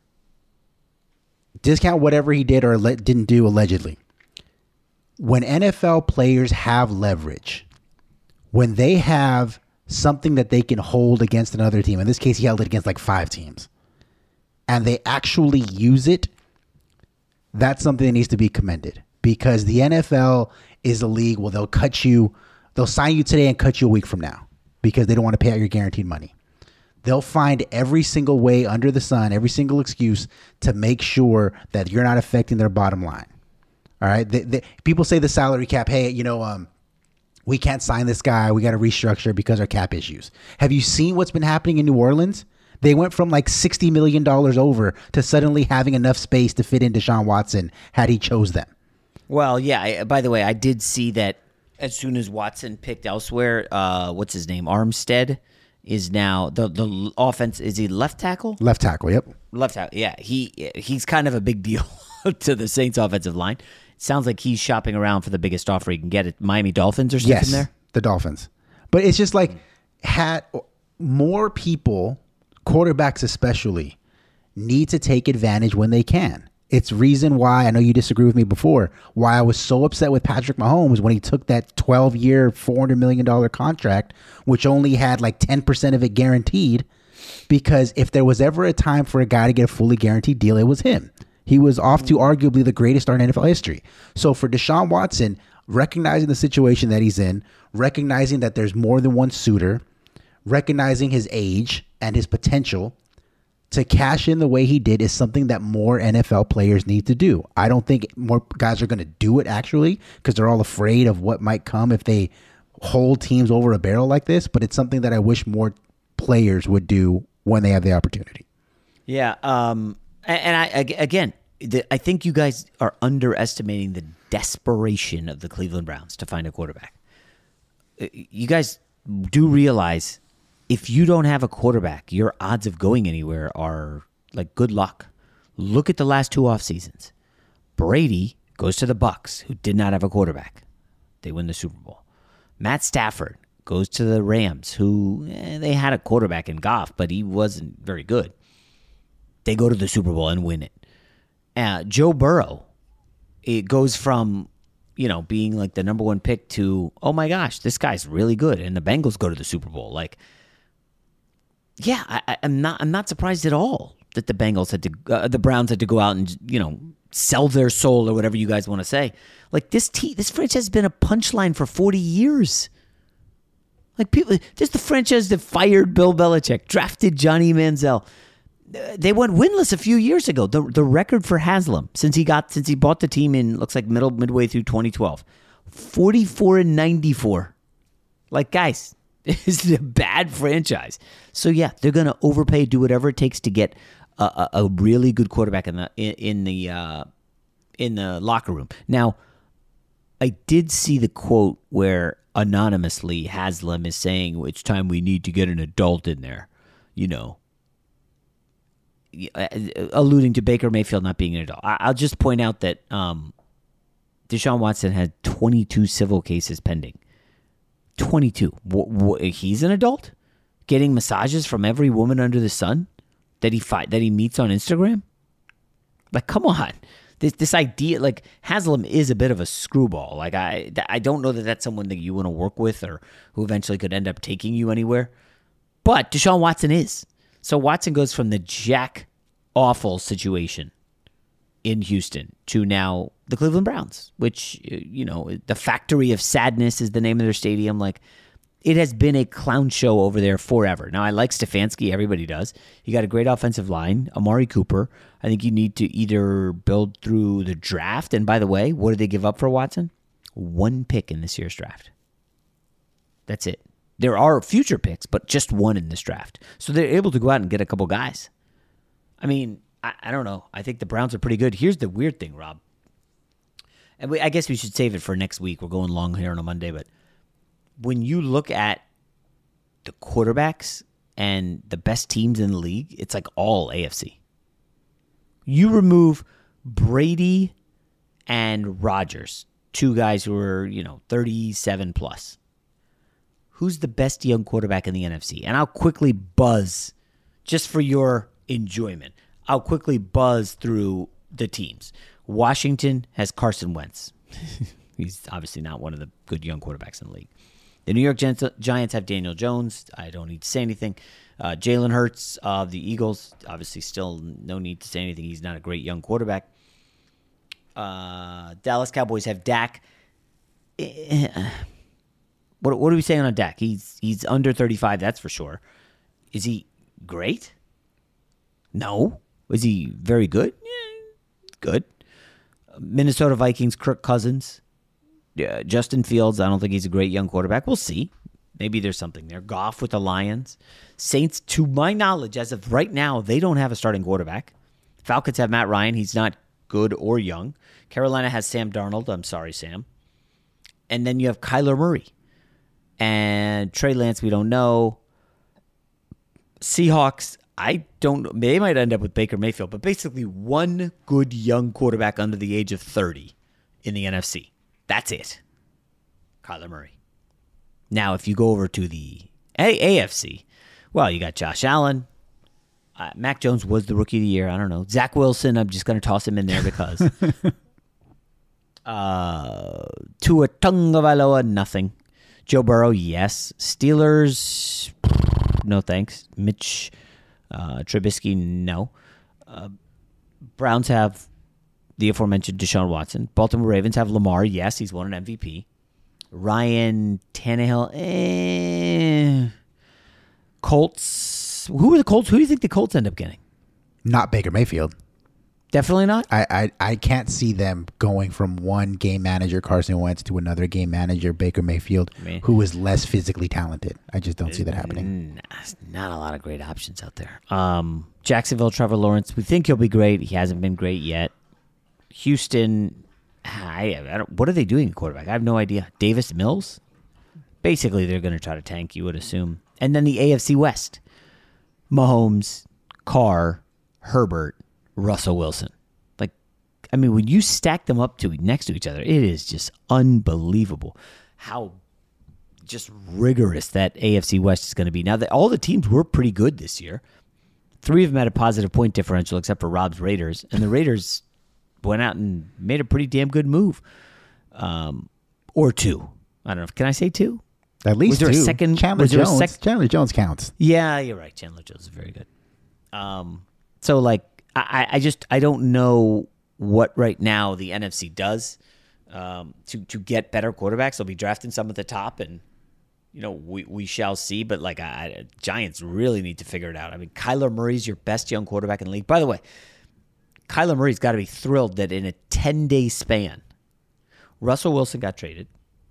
discount whatever he did or didn't do allegedly. When NFL players have leverage, when they have something that they can hold against another team, in this case he held it against like 5 teams, and they actually use it, that's something that needs to be commended. Because the NFL is a league where they'll sign you today and cut you a week from now because they don't want to pay out your guaranteed money. They'll find every single way under the sun, every single excuse to make sure that you're not affecting their bottom line. All right. People say the salary cap, hey, we can't sign this guy. We got to restructure because our cap issues. Have you seen what's been happening in New Orleans? They went from like $60 million over to suddenly having enough space to fit in Deshaun Watson had he chose them. Well, yeah. By the way, I did see that as soon as Watson picked elsewhere, what's his name? Armstead is now the offense. Is he left tackle? Left tackle, yep. Left tackle, yeah. He's kind of a big deal to the Saints offensive line. Sounds like he's shopping around for the biggest offer he can get at Miami Dolphins or something there? The Dolphins. But it's just like, had more people, quarterbacks especially, need to take advantage when they can. It's reason why, I know you disagree with me before, why I was so upset with Patrick Mahomes when he took that 12-year, $400 million contract, which only had like 10% of it guaranteed, because if there was ever a time for a guy to get a fully guaranteed deal, it was him. He was off to arguably the greatest star in NFL history. So for Deshaun Watson, recognizing the situation that he's in, recognizing that there's more than one suitor, recognizing his age and his potential, to cash in the way he did is something that more NFL players need to do. I don't think more guys are going to do it actually because they're all afraid of what might come if they hold teams over a barrel like this, but it's something that I wish more players would do when they have the opportunity. Yeah. I think you guys are underestimating the desperation of the Cleveland Browns to find a quarterback. You guys do realize if you don't have a quarterback, your odds of going anywhere are like good luck. Look at the last 2 off seasons. Brady goes to the Bucs, who did not have a quarterback. They win the Super Bowl. Matt Stafford goes to the Rams, who they had a quarterback in Goff, but he wasn't very good. they go to the Super Bowl and win it. Joe Burrow, it goes from, being like the number one pick to, oh my gosh, this guy's really good, and the Bengals go to the Super Bowl. Like, yeah, I'm not surprised at all that the Browns had to go out and sell their soul or whatever you guys want to say. Like this franchise has been a punchline for 40 years. Like this is the franchise that fired Bill Belichick, drafted Johnny Manziel. They went winless a few years ago. The record for Haslam since he bought the team in looks like midway through 2012, 44-94. Like, guys, this is a bad franchise. So yeah, they're gonna overpay, do whatever it takes to get a really good quarterback in the locker room. Now, I did see the quote where anonymously Haslam is saying it's time we need to get an adult in there, alluding to Baker Mayfield not being an adult. I'll just point out that Deshaun Watson had 22 civil cases pending. 22. He's an adult? Getting massages from every woman under the sun that he meets on Instagram? Like, come on. This idea, like, Haslam is a bit of a screwball. Like, I don't know that that's someone that you want to work with or who eventually could end up taking you anywhere. But Deshaun Watson is. So Watson goes from the Jack awful situation in Houston to now the Cleveland Browns, which, the Factory of Sadness is the name of their stadium. Like, it has been a clown show over there forever. Now, I like Stefanski. Everybody does. You got a great offensive line. Amari Cooper. I think you need to either build through the draft. And by the way, what did they give up for Watson? 1 pick in this year's draft. That's it. There are future picks, but just 1 in this draft. So they're able to go out and get a couple guys. I mean, I don't know. I think the Browns are pretty good. Here's the weird thing, Rob. And I guess we should save it for next week. We're going long here on a Monday, but when you look at the quarterbacks and the best teams in the league, it's like all AFC. You remove Brady and Rodgers, 2 guys who are, 37 plus. Who's the best young quarterback in the NFC? And I'll quickly buzz, just for your enjoyment, I'll quickly buzz through the teams. Washington has Carson Wentz. He's obviously not one of the good young quarterbacks in the league. The New York Giants have Daniel Jones. I don't need to say anything. Jalen Hurts of the Eagles, obviously still no need to say anything. He's not a great young quarterback. Dallas Cowboys have Dak. What are we saying on Dak? He's under 35, that's for sure. Is he great? No. Is he very good? Yeah, good. Minnesota Vikings, Kirk Cousins. Justin Fields, I don't think he's a great young quarterback. We'll see. Maybe there's something there. Goff with the Lions. Saints, to my knowledge, as of right now, they don't have a starting quarterback. Falcons have Matt Ryan. He's not good or young. Carolina has Sam Darnold. I'm sorry, Sam. And then you have Kyler Murray. And Trey Lance, we don't know. Seahawks, I don't know. They might end up with Baker Mayfield, but basically one good young quarterback under the age of 30 in the NFC. That's it. Kyler Murray. Now, if you go over to the AFC, well, you got Josh Allen. Mac Jones was the rookie of the year. I don't know. Zach Wilson, I'm just going to toss him in there because. Tua Tagovailoa, nothing. Joe Burrow, yes. Steelers, no thanks. Mitch Trubisky, no. Browns have the aforementioned Deshaun Watson. Baltimore Ravens have Lamar. Yes, he's won an MVP. Ryan Tannehill. Colts. Who are the Colts? Who do you think the Colts end up getting? Not Baker Mayfield. Definitely not? I can't see them going from one game manager, Carson Wentz, to another game manager, Baker Mayfield, who is less physically talented. I just don't see that happening. Not a lot of great options out there. Jacksonville, Trevor Lawrence. We think he'll be great. He hasn't been great yet. Houston, what are they doing at quarterback? I have no idea. Davis Mills? Basically, they're going to try to tank, you would assume. And then the AFC West. Mahomes, Carr, Herbert, Russell Wilson. Like, I mean, when you stack them up next to each other, it is just unbelievable how just rigorous that AFC West is going to be. Now, all the teams were pretty good this year. 3 of them had a positive point differential except for Rob's Raiders. And the Raiders went out and made a pretty damn good move. Or 2. I don't know. Can I say 2? At least was there 2. A second, Chandler Jones. Chandler Jones counts. Yeah, you're right. Chandler Jones is very good. So, like, I don't know what right now the NFC does to get better quarterbacks. They'll be drafting some at the top, and we shall see. But like, Giants really need to figure it out. I mean, Kyler Murray's your best young quarterback in the league. By the way, Kyler Murray's got to be thrilled that in a 10-day span, Russell Wilson got traded,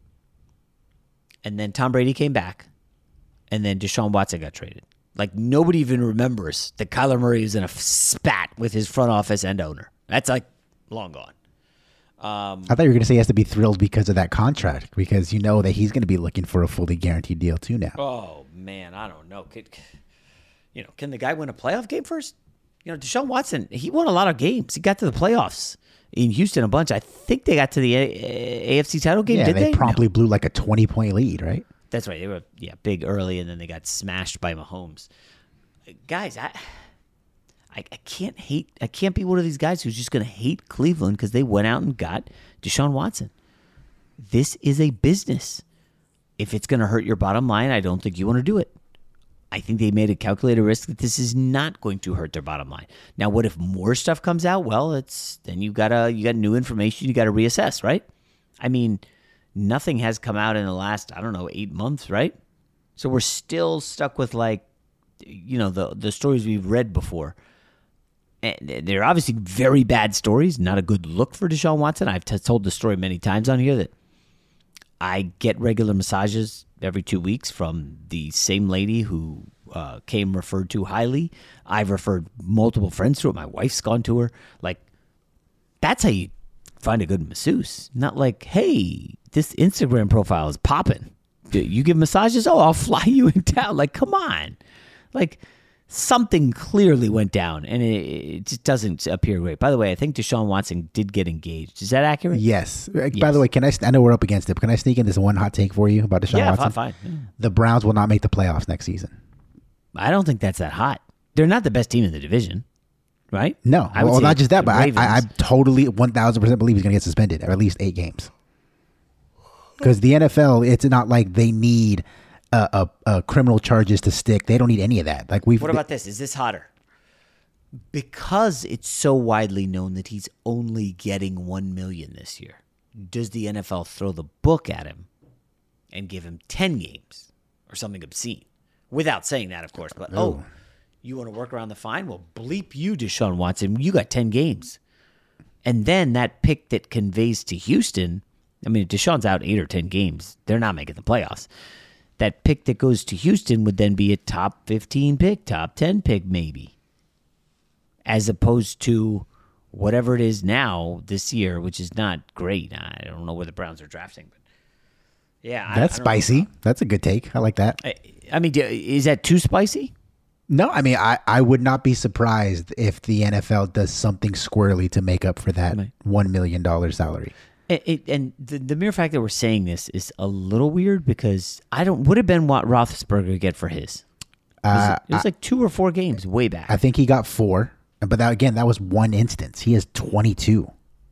and then Tom Brady came back, and then Deshaun Watson got traded. Like, nobody even remembers that Kyler Murray was in a spat with his front office and owner. That's, like, long gone. I thought you were going to say he has to be thrilled because of that contract, because you know that he's going to be looking for a fully guaranteed deal, too, now. Oh, man, I don't know. Can the guy win a playoff game first? Deshaun Watson, he won a lot of games. He got to the playoffs in Houston a bunch. I think they got to the AFC title game, did they? Yeah, they promptly blew like a 20-point lead, right? That's right. They were big early, and then they got smashed by Mahomes. Guys, I can't hate. I can't be one of these guys who's just going to hate Cleveland because they went out and got Deshaun Watson. This is a business. If it's going to hurt your bottom line, I don't think you want to do it. I think they made a calculated risk that this is not going to hurt their bottom line. Now, what if more stuff comes out? Well, then you got new information. You got to reassess, right? I mean, nothing has come out in the last 8 months, right? So we're still stuck with the stories we've read before. And they're obviously very bad stories. Not a good look for Deshaun Watson. I've told the story many times on here that I get regular massages every 2 weeks from the same lady who came referred to highly. I've referred multiple friends to it. My wife's gone to her. Like, that's how you find a good masseuse. Not like, hey, this Instagram profile is popping. You give massages? Oh, I'll fly you in town. Like, come on. Like, something clearly went down, and it just doesn't appear great. By the way, I think Deshaun Watson did get engaged. Is that accurate? Yes. By the way, I know we're up against it, but can I sneak in this one hot take for you about Deshaun Watson? Yeah, fine. Yeah. The Browns will not make the playoffs next season. I don't think that's that hot. They're not the best team in the division, right? No. Well, not just that, but I totally 1,000% believe he's going to get suspended, or at least 8 games. Because the NFL, it's not like they need criminal charges to stick. They don't need any of that. What about this? Is this hotter? Because it's so widely known that he's only getting $1 million this year, does the NFL throw the book at him and give him 10 games or something obscene? Without saying that, of course. But you want to work around the fine? Well, bleep you, Deshaun Watson. You got 10 games, and then that pick that conveys to Houston. I mean, if Deshaun's out 8 or 10 games, they're not making the playoffs. That pick that goes to Houston would then be a top 15 pick, top 10 pick maybe, as opposed to whatever it is now this year, which is not great. I don't know where the Browns are drafting, but yeah. That's spicy. That's a good take. I like that. I mean, is that too spicy? No, I mean, I would not be surprised if the NFL does something squirrely to make up for that $1 million salary. And the mere fact that we're saying this is a little weird because would have been what Roethlisberger get for his. It was like 2 or 4 games way back. I think he got 4, but that was one instance. He has 22.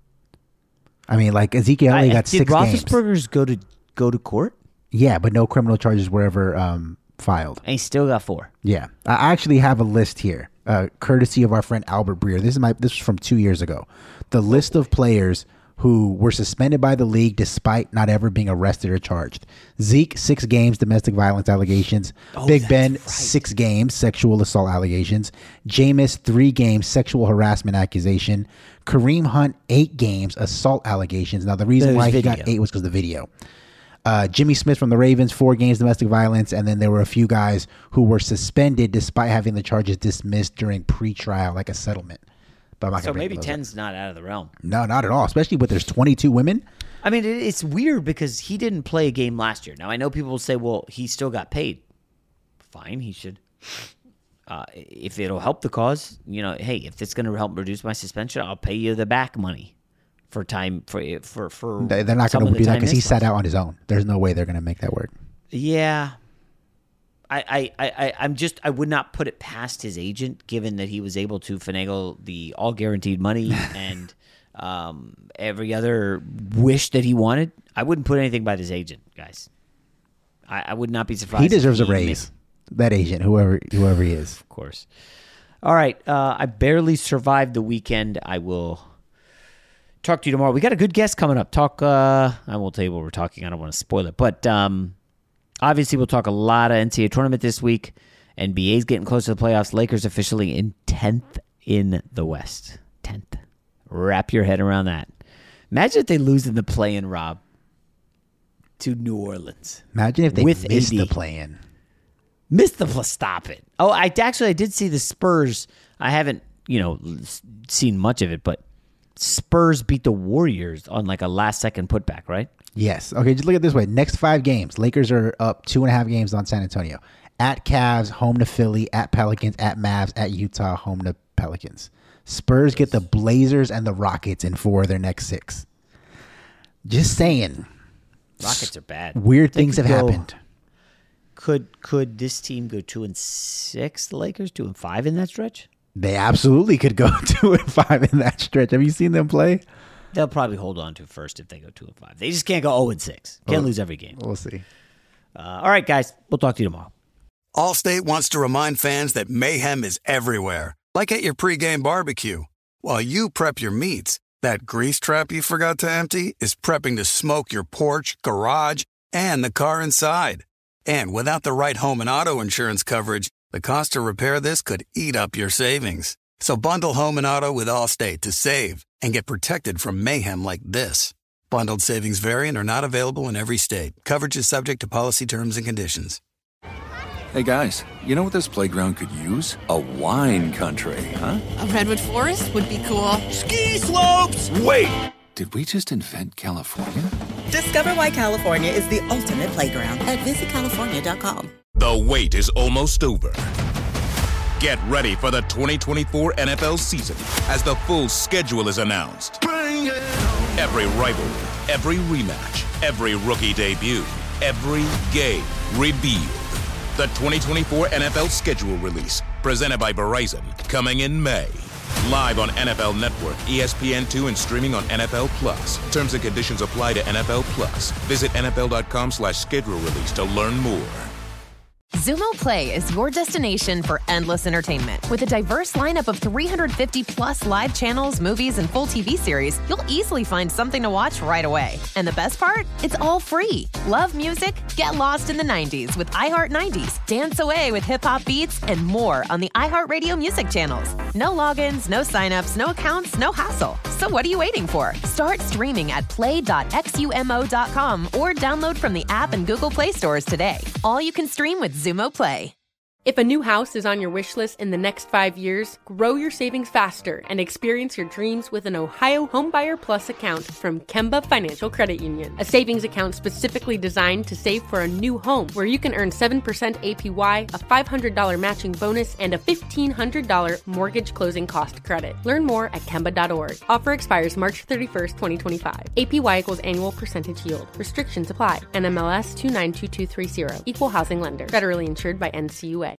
I mean, like Ezekiel only got 6 games. Did Roethlisberger's go to court? Yeah, but no criminal charges were ever filed. And he still got 4. Yeah, I actually have a list here, courtesy of our friend Albert Breer. This was from 2 years ago. The list of players who were suspended by the league despite not ever being arrested or charged. Zeke, 6 games, domestic violence allegations. Big Ben, right. 6 games, sexual assault allegations. Jameis, 3 games, sexual harassment accusation. Kareem Hunt, 8 games, assault allegations. Now, the reason why he got 8 was because of the video. Jimmy Smith from the Ravens, 4 games, domestic violence. And then there were a few guys who were suspended despite having the charges dismissed during pretrial, like a settlement. But so maybe 10's not out of the realm. No, not at all, especially when there's 22 women. I mean, it's weird because he didn't play a game last year. Now, I know people will say, well, he still got paid. Fine, he should. If it'll help the cause, hey, if it's going to help reduce my suspension, I'll pay you the back money for time for. They're not going to do that because he sat out on his own. There's no way they're going to make that work. Yeah. I would not put it past his agent, given that he was able to finagle the all guaranteed money and every other wish that he wanted. I wouldn't put anything by this agent, guys. I would not be surprised. He deserves a raise. That agent, whoever he is, of course. All right, I barely survived the weekend. I will talk to you tomorrow. We got a good guest coming up. I won't tell you what we're talking. I don't want to spoil it, but obviously we'll talk a lot of NCAA tournament this week. NBA's getting close to the playoffs. Lakers officially in 10th in the West. 10th. Wrap your head around that. Imagine if they lose in the play-in, Rob, to New Orleans. Imagine if they missed the play-in. Missed the stop it. Oh, I did see the Spurs. I haven't, seen much of it, but Spurs beat the Warriors on like a last-second putback, right? Yes. Okay, just look at it this way. Next 5 games, Lakers are up 2.5 games on San Antonio. At Cavs, home to Philly. At Pelicans, at Mavs, at Utah, home to Pelicans. Spurs get the Blazers and the Rockets in 4 of their next 6. Just saying. Rockets are bad. Weird things have happened. Could this team go 2-6? The Lakers 2-5 in that stretch? They absolutely could go 2-5 in that stretch. Have you seen them play? They'll probably hold on to first if they go 2-5. They just can't go 0-6. Can't lose every game. We'll see. All right, guys. We'll talk to you tomorrow. Allstate wants to remind fans that mayhem is everywhere, like at your pregame barbecue. While you prep your meats, that grease trap you forgot to empty is prepping to smoke your porch, garage, and the car inside. And without the right home and auto insurance coverage, the cost to repair this could eat up your savings. So bundle home and auto with Allstate to save and get protected from mayhem like this. Bundled savings vary and are not available in every state. Coverage is subject to policy terms and conditions. Hey guys, you know what this playground could use? A wine country, huh? A redwood forest would be cool. Ski slopes! Wait! Did we just invent California? Discover why California is the ultimate playground at visitcalifornia.com. The wait is almost over. Get ready for the 2024 NFL season as the full schedule is announced. Bring it on. Every rivalry, every rematch, every rookie debut, every game revealed. The 2024 NFL schedule release, presented by Verizon, coming in May. Live on NFL Network, ESPN2, and streaming on NFL Plus. Terms and conditions apply to NFL Plus. Visit NFL.com/schedule release to learn more. Xumo Play is your destination for endless entertainment. With a diverse lineup of 350 plus live channels, movies, and full TV series, you'll easily find something to watch right away. And the best part? It's all free. Love music? Get lost in the 90s with iHeart 90s, dance away with hip-hop beats, and more on the iHeartRadio music channels. No logins, no signups, no accounts, no hassle. So what are you waiting for? Start streaming at play.xumo.com or download from the app and Google Play stores today. All you can stream with Xumo Play. If a new house is on your wish list in the next 5 years, grow your savings faster and experience your dreams with an Ohio Homebuyer Plus account from Kemba Financial Credit Union. A savings account specifically designed to save for a new home, where you can earn 7% APY, a $500 matching bonus, and a $1,500 mortgage closing cost credit. Learn more at Kemba.org. Offer expires March 31st, 2025. APY equals annual percentage yield. Restrictions apply. NMLS 292230. Equal housing lender. Federally insured by NCUA.